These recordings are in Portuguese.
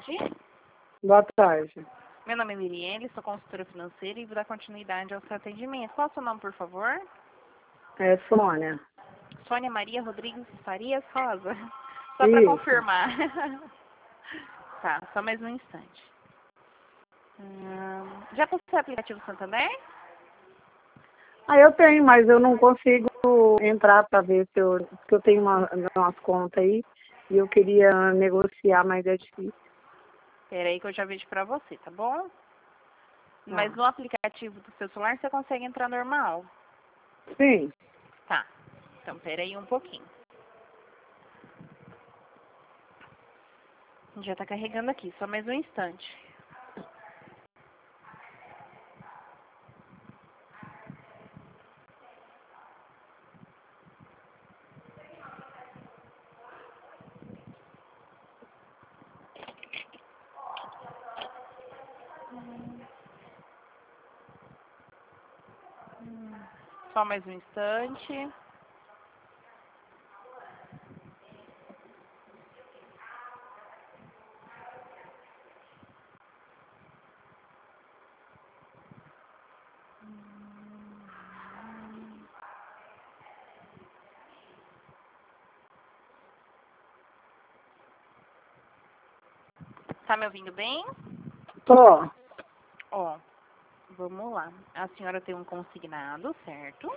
tarde. Boa tarde. Meu nome é Mirielle, sou consultora financeira e vou dar continuidade ao seu atendimento. Qual é o seu nome, por favor? É Sônia. Sônia Maria Rodrigues Farias Rosa. Só para Isso. confirmar. Tá, só mais um instante. Já possui o aplicativo Santander? Eu tenho, mas eu não consigo entrar para ver se porque eu tenho umas contas aí e eu queria negociar, mas é difícil. Espera aí que eu já vejo para você, tá bom? Mas Ah. no aplicativo do seu celular você consegue entrar normal? Sim. Tá. Então, espera aí um pouquinho. Já tá carregando aqui, só mais um instante. Só mais um instante. Tá me ouvindo bem? Tô. Ó, vamos lá. A senhora tem um consignado, certo?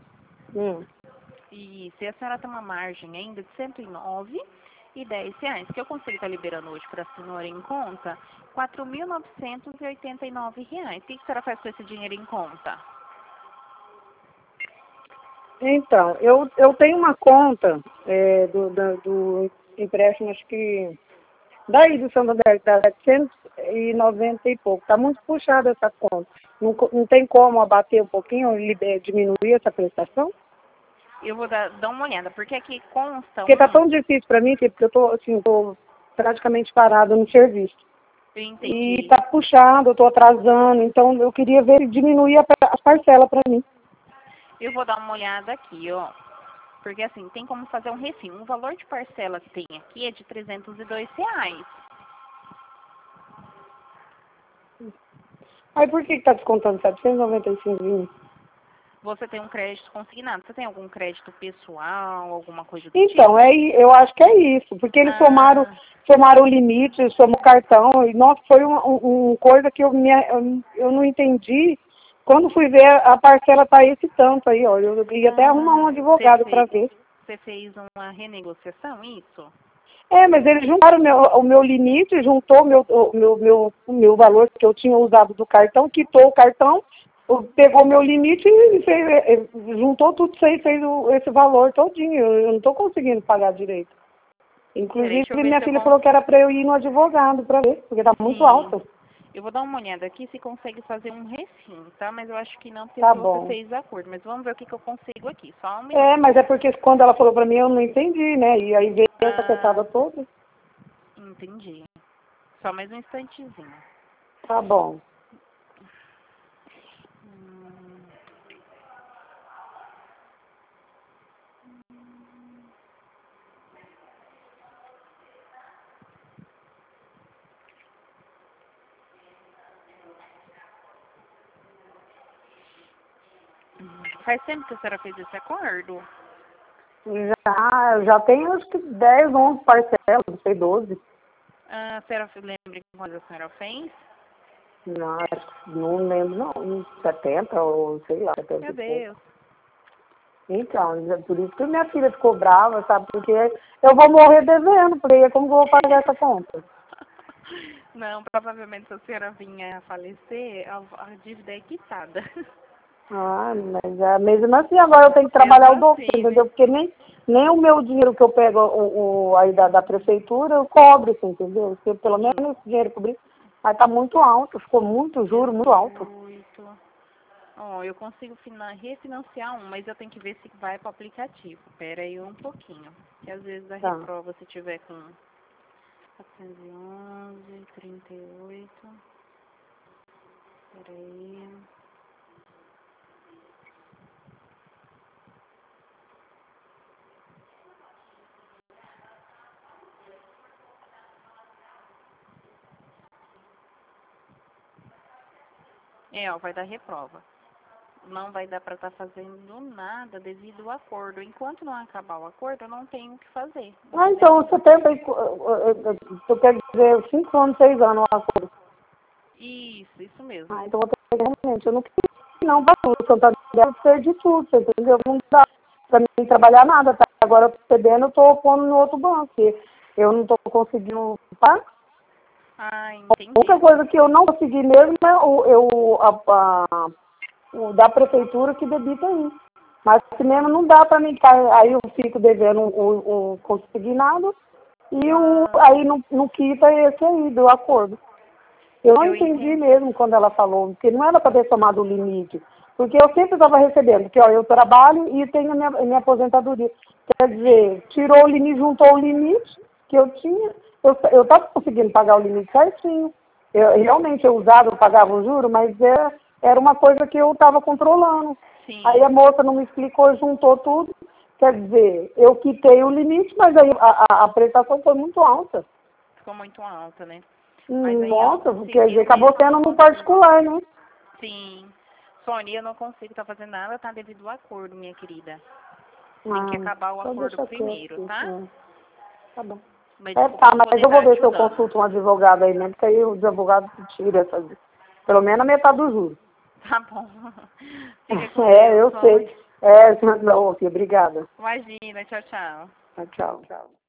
E se a senhora tem uma margem ainda de R$ 109,10, que eu consigo estar liberando hoje para a senhora em conta, R$ 4.989. O que a senhora faz com esse dinheiro em conta? Então, eu tenho uma conta do empréstimo, acho que daí do Santander, tá 790 e pouco. Tá muito puxada essa conta. Não tem como abater um pouquinho, diminuir essa prestação? Eu vou dar uma olhada, porque aqui consta Porque tá tão difícil para mim, porque eu tô praticamente parada no serviço. Eu E entendi. tá puxado, eu tô atrasando, então eu queria ver se diminuir as parcelas para mim. Eu vou dar uma olhada aqui, ó. Porque assim, tem como fazer um refim. O valor de parcela que tem aqui é de R$ 302. Aí por que tá descontando 795 de mim? Você tem um crédito consignado. Você tem algum crédito pessoal, alguma coisa do Então, tipo? eu acho que é isso, porque eles somaram o limite, somou o cartão, e nossa, foi uma coisa que eu não entendi. Quando fui ver, a parcela tá esse tanto aí, ó. Eu ia até arrumar um advogado para ver. Você fez uma renegociação, isso? Mas eles juntaram o meu limite, juntou o meu valor que eu tinha usado do cartão, quitou o cartão, pegou meu limite e juntou tudo isso aí, fez esse valor todinho. Eu não estou conseguindo pagar direito. Inclusive, Deixa eu ver minha se eu filha falou que era para eu ir no advogado para ver, porque está muito alto. Eu vou dar uma olhada aqui se consegue fazer um refim, tá? Mas eu acho que não, porque Tá se você bom. fez acordo. Mas vamos ver o que eu consigo aqui. Só um minuto. Mas é porque quando ela falou para mim, eu não entendi, né? E aí veio essa cotada toda. Entendi. Só mais um instantezinho. Tá bom. Faz tempo que a senhora fez esse acordo? Já tem acho que 10, 11 parcelas, não sei, 12. A senhora lembra quando a senhora fez? Não, não lembro não, 70 ou sei lá, 70 Meu e Deus. pouco. Então, por isso que minha filha ficou brava, sabe? Porque eu vou morrer devendo, porque como que eu vou pagar essa conta? Não, provavelmente se a senhora vinha a falecer, a dívida é quitada. Mas mesmo assim agora eu tenho que trabalhar o dobro, entendeu? Porque nem o meu dinheiro que eu pego aí da prefeitura eu cobro, assim, entendeu? Porque pelo menos esse dinheiro cobrir, mas tá muito alto, ficou muito juro, muito alto. Eu consigo refinanciar mas eu tenho que ver se vai para o aplicativo. Espera aí um pouquinho. Que às vezes a reprova se tiver com 411, 38. Espera aí. Ó, vai dar reprova. Não vai dar para estar fazendo nada devido ao acordo. Enquanto não acabar o acordo, eu não tenho o que fazer. Ah, então, você tem, eu quero dizer, 5 anos, 6 anos o acordo. Isso mesmo. Ah, então vou ter que realmente, eu não queria não para tudo, Santander perdi tudo, você entendeu? Não dá para mim trabalhar nada, tá? Agora eu tô cedendo, eu tô pondo no outro banco, porque eu não tô conseguindo pagar. Ah, A entendi. única coisa que eu não consegui mesmo é o da prefeitura que debita aí. Mas se mesmo não dá para mim, aí eu fico devendo o consignado e aí não quita esse aí do acordo. Eu não entendi mesmo quando ela falou, porque não era para ter tomado o limite. Porque eu sempre estava recebendo, porque ó, eu trabalho e tenho a minha aposentadoria. Quer dizer, tirou o limite, juntou o limite que eu tinha, eu estava conseguindo pagar o limite certinho. Realmente eu usava, eu pagava o juro, mas era uma coisa que eu estava controlando. Sim. Aí a moça não me explicou, juntou tudo. Quer dizer, eu quitei o limite, mas aí a prestação foi muito alta. Ficou muito alta, né? Nossa, quer dizer, acabou sendo no particular, né? Sim. Sônia, eu não consigo estar fazendo nada, tá? Devido ao acordo, minha querida. Tem que acabar o acordo primeiro, tá? Tá bom. Mas eu vou ver se eu consulto um advogado aí mesmo, porque aí os advogados tiram essas, pelo menos a metade do juro. Tá bom. Fica com Deus, eu Sônia. sei. Não, ok, obrigada. Imagina, tchau, tchau. Tchau.